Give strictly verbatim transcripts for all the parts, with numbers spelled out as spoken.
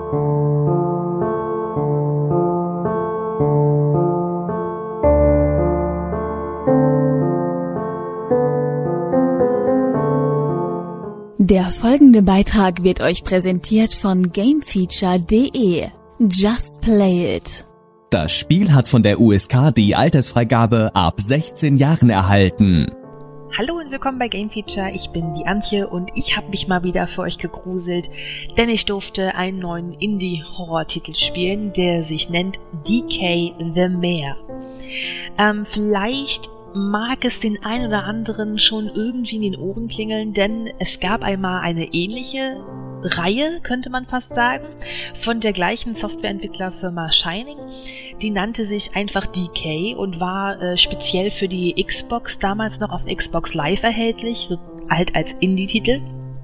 Der folgende Beitrag wird euch präsentiert von Gamefeature punkt de. Just play it. Das Spiel hat von der U S K die Altersfreigabe ab sechzehn Jahren erhalten. Hallo und willkommen bei Gamefeature, ich bin die Antje und ich habe mich mal wieder für euch gegruselt, denn ich durfte einen neuen Indie-Horror-Titel spielen, der sich nennt D K the Mayor. Ähm, vielleicht mag es den ein oder anderen schon irgendwie in den Ohren klingeln, denn es gab einmal eine ähnliche Reihe, könnte man fast sagen, von der gleichen Softwareentwicklerfirma Shining. Die nannte sich einfach D K und war äh, speziell für die Xbox damals noch auf Xbox Live erhältlich, so halt als Indie-Titel.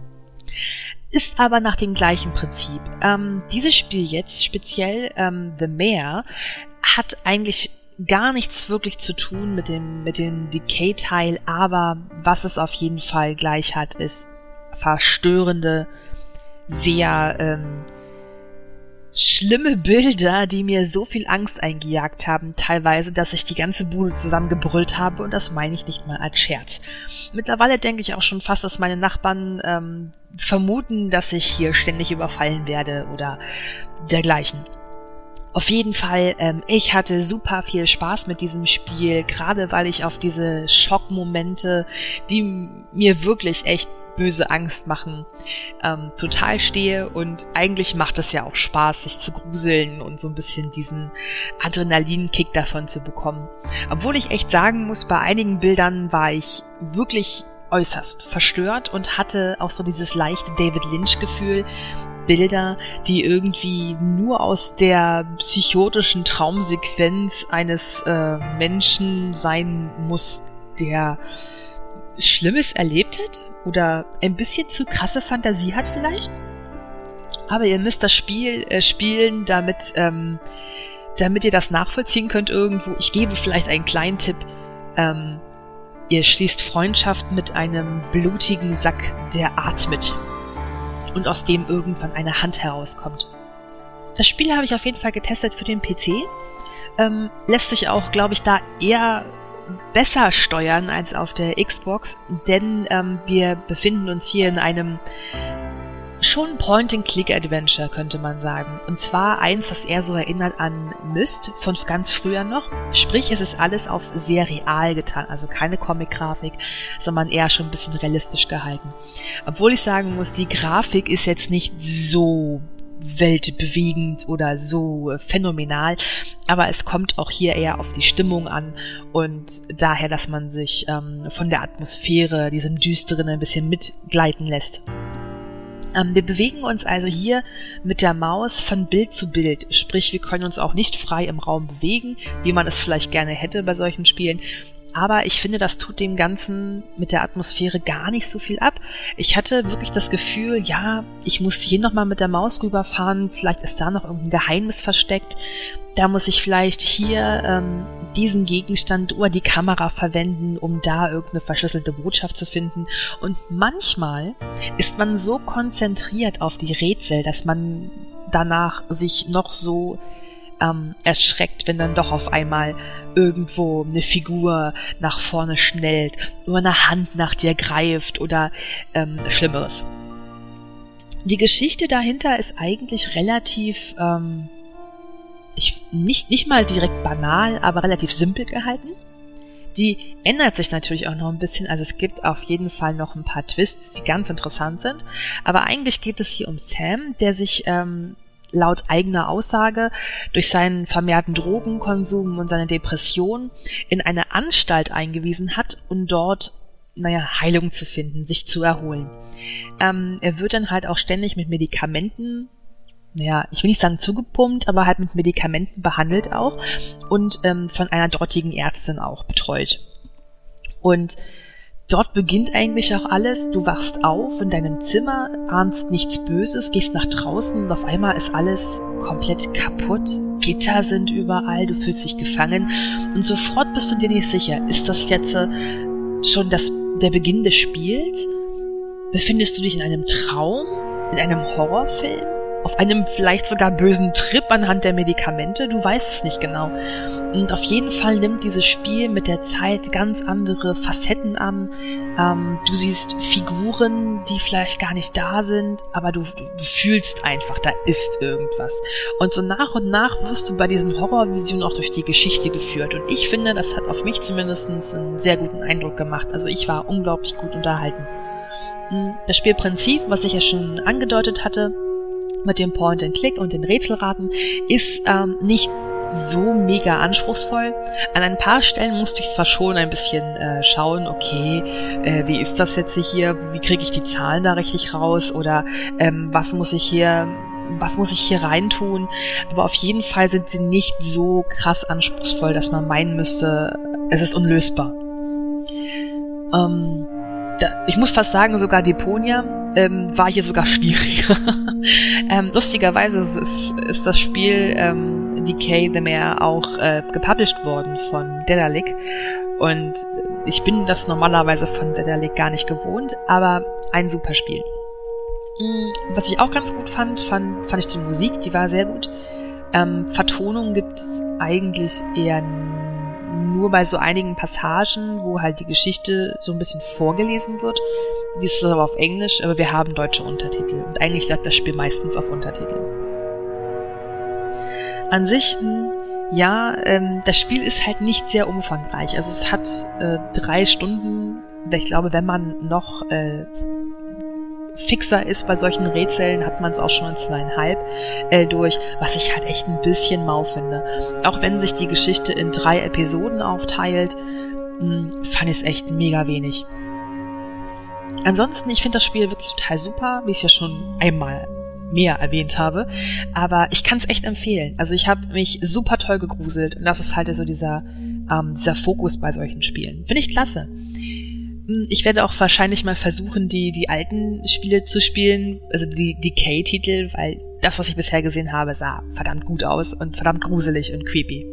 Ist aber nach dem gleichen Prinzip. Ähm, dieses Spiel jetzt, speziell ähm, The Mayor, hat eigentlich gar nichts wirklich zu tun mit dem, mit dem D K-Teil, aber was es auf jeden Fall gleich hat, ist verstörende, sehr ähm, schlimme Bilder, die mir so viel Angst eingejagt haben, teilweise, dass ich die ganze Bude zusammengebrüllt habe, und das meine ich nicht mal als Scherz. Mittlerweile denke ich auch schon fast, dass meine Nachbarn ähm, vermuten, dass ich hier ständig überfallen werde oder dergleichen. Auf jeden Fall, ähm, ich hatte super viel Spaß mit diesem Spiel, gerade weil ich auf diese Schockmomente, die mir wirklich echt böse Angst machen, ähm, total stehe, und eigentlich macht es ja auch Spaß, sich zu gruseln und so ein bisschen diesen Adrenalinkick davon zu bekommen. Obwohl ich echt sagen muss, bei einigen Bildern war ich wirklich äußerst verstört und hatte auch so dieses leichte David Lynch-Gefühl, Bilder, die irgendwie nur aus der psychotischen Traumsequenz eines äh, Menschen sein muss, der Schlimmes erlebt hat oder ein bisschen zu krasse Fantasie hat vielleicht. Aber ihr müsst das Spiel äh, spielen, damit, ähm, damit ihr das nachvollziehen könnt irgendwo. Ich gebe vielleicht einen kleinen Tipp. Ähm, ihr schließt Freundschaft mit einem blutigen Sack, der atmet. Und aus dem irgendwann eine Hand herauskommt. Das Spiel habe ich auf jeden Fall getestet für den P C. Ähm, lässt sich auch, glaube ich, da eher besser steuern als auf der Xbox, denn ähm, wir befinden uns hier in einem schon Point-and-Click-Adventure, könnte man sagen. Und zwar eins, das eher so erinnert an Myst von ganz früher noch. Sprich, es ist alles auf sehr real getan, also keine Comic-Grafik, sondern eher schon ein bisschen realistisch gehalten. Obwohl ich sagen muss, die Grafik ist jetzt nicht so weltbewegend oder so phänomenal, aber es kommt auch hier eher auf die Stimmung an und daher, dass man sich ähm, von der Atmosphäre, diesem Düsteren, ein bisschen mitgleiten lässt. Ähm, wir bewegen uns also hier mit der Maus von Bild zu Bild, sprich wir können uns auch nicht frei im Raum bewegen, wie man es vielleicht gerne hätte bei solchen Spielen. Aber ich finde, das tut dem Ganzen mit der Atmosphäre gar nicht so viel ab. Ich hatte wirklich das Gefühl, ja, ich muss hier nochmal mit der Maus rüberfahren, vielleicht ist da noch irgendein Geheimnis versteckt. Da muss ich vielleicht hier ähm, diesen Gegenstand oder die Kamera verwenden, um da irgendeine verschlüsselte Botschaft zu finden. Und manchmal ist man so konzentriert auf die Rätsel, dass man danach sich noch so ähm, erschreckt, wenn dann doch auf einmal irgendwo eine Figur nach vorne schnellt oder eine Hand nach dir greift oder ähm, Schlimmeres. Die Geschichte dahinter ist eigentlich relativ ähm, ich, nicht, nicht mal direkt banal, aber relativ simpel gehalten. Die ändert sich natürlich auch noch ein bisschen, also es gibt auf jeden Fall noch ein paar Twists, die ganz interessant sind, aber eigentlich geht es hier um Sam, der sich ähm, laut eigener Aussage durch seinen vermehrten Drogenkonsum und seine Depression in eine Anstalt eingewiesen hat, um dort, naja, Heilung zu finden, sich zu erholen. Ähm, er wird dann halt auch ständig mit Medikamenten, naja, ich will nicht sagen zugepumpt, aber halt mit Medikamenten behandelt auch und ähm, von einer dortigen Ärztin auch betreut. Und dort beginnt eigentlich auch alles. Du wachst auf in deinem Zimmer, ahnst nichts Böses, gehst nach draußen und auf einmal ist alles komplett kaputt. Gitter sind überall, du fühlst dich gefangen und sofort bist du dir nicht sicher, ist das jetzt äh, schon das, der Beginn des Spiels? Befindest du dich in einem Traum? In einem Horrorfilm? auf einem vielleicht sogar bösen Trip anhand der Medikamente, du weißt es nicht genau. Und auf jeden Fall nimmt dieses Spiel mit der Zeit ganz andere Facetten an. Ähm, du siehst Figuren, die vielleicht gar nicht da sind, aber du, du, du fühlst einfach, da ist irgendwas. Und so nach und nach wirst du bei diesen Horrorvisionen auch durch die Geschichte geführt. Und ich finde, das hat auf mich zumindest einen sehr guten Eindruck gemacht. Also ich war unglaublich gut unterhalten. Das Spielprinzip, was ich ja schon angedeutet hatte, mit dem Point-and-Click und den Rätselraten, ist ähm, nicht so mega anspruchsvoll. An ein paar Stellen musste ich zwar schon ein bisschen äh, schauen, okay, äh, wie ist das jetzt hier, wie kriege ich die Zahlen da richtig raus oder ähm, was muss ich hier, was muss ich hier reintun, aber auf jeden Fall sind sie nicht so krass anspruchsvoll, dass man meinen müsste, es ist unlösbar. Ähm, da, ich muss fast sagen, sogar Deponia ähm, war hier sogar schwieriger. ähm, lustigerweise ist, ist das Spiel ähm, Decay the Mare auch äh, gepublished worden von Daedalic und ich bin das normalerweise von Daedalic gar nicht gewohnt, aber ein super Spiel. Was ich auch ganz gut fand, fand, fand ich die Musik, die war sehr gut. Ähm, Vertonung gibt es eigentlich eher nur bei so einigen Passagen, wo halt die Geschichte so ein bisschen vorgelesen wird. Die ist aber auf Englisch, aber wir haben deutsche Untertitel und eigentlich läuft das Spiel meistens auf Untertiteln. An sich, ja, ähm, das Spiel ist halt nicht sehr umfangreich. Also es hat äh, drei Stunden, ich glaube, wenn man noch äh, fixer ist bei solchen Rätseln, hat man es auch schon in zweieinhalb äh, durch, was ich halt echt ein bisschen mau finde. Auch wenn sich die Geschichte in drei Episoden aufteilt, mh, fand ich es echt mega wenig. Ansonsten, ich finde das Spiel wirklich total super, wie ich ja schon einmal mehr erwähnt habe, aber ich kann es echt empfehlen. Also ich habe mich super toll gegruselt und das ist halt so dieser, ähm, dieser Fokus bei solchen Spielen. Finde ich klasse. Ich werde auch wahrscheinlich mal versuchen, die, die alten Spiele zu spielen, also die Decay-Titel, weil das, was ich bisher gesehen habe, sah verdammt gut aus und verdammt gruselig und creepy.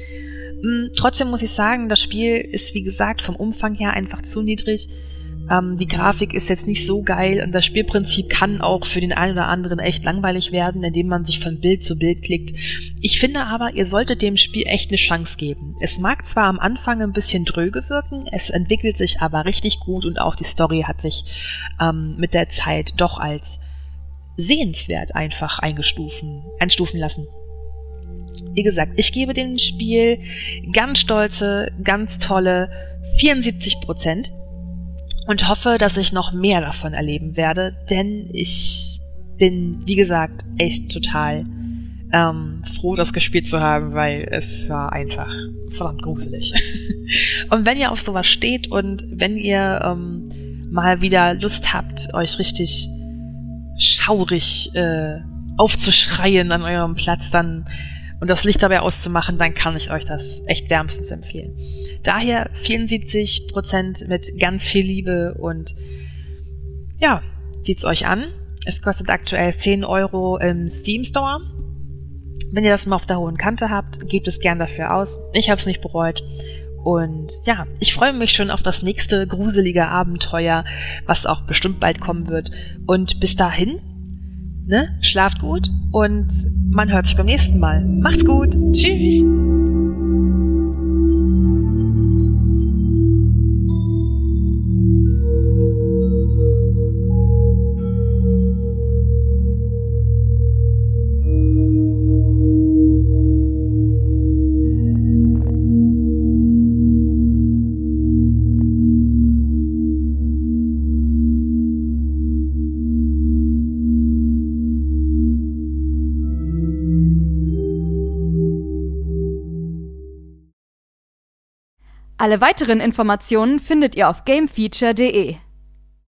Trotzdem muss ich sagen, das Spiel ist, wie gesagt, vom Umfang her einfach zu niedrig. Ähm, die Grafik ist jetzt nicht so geil und das Spielprinzip kann auch für den einen oder anderen echt langweilig werden, indem man sich von Bild zu Bild klickt. Ich finde aber, ihr solltet dem Spiel echt eine Chance geben. Es mag zwar am Anfang ein bisschen dröge wirken, es entwickelt sich aber richtig gut und auch die Story hat sich ähm, mit der Zeit doch als sehenswert einfach eingestufen, einstufen lassen. Wie gesagt, ich gebe dem Spiel ganz stolze, ganz tolle vierundsiebzig Prozent. Und hoffe, dass ich noch mehr davon erleben werde, denn ich bin, wie gesagt, echt total ähm, froh, das gespielt zu haben, weil es war einfach verdammt gruselig. Und wenn ihr auf sowas steht und wenn ihr ähm, mal wieder Lust habt, euch richtig schaurig äh, aufzuschreien an eurem Platz, dann und das Licht dabei auszumachen, dann kann ich euch das echt wärmstens empfehlen. Daher vierundsiebzig Prozent mit ganz viel Liebe und ja, zieht's euch an. Es kostet aktuell zehn Euro im Steam Store. Wenn ihr das mal auf der hohen Kante habt, gebt es gern dafür aus. Ich habe es nicht bereut. Und ja, ich freue mich schon auf das nächste gruselige Abenteuer, was auch bestimmt bald kommen wird. Und bis dahin, ne, schlaft gut und man hört sich beim nächsten Mal. Macht's gut. Tschüss. Alle weiteren Informationen findet ihr auf gamefeature punkt de.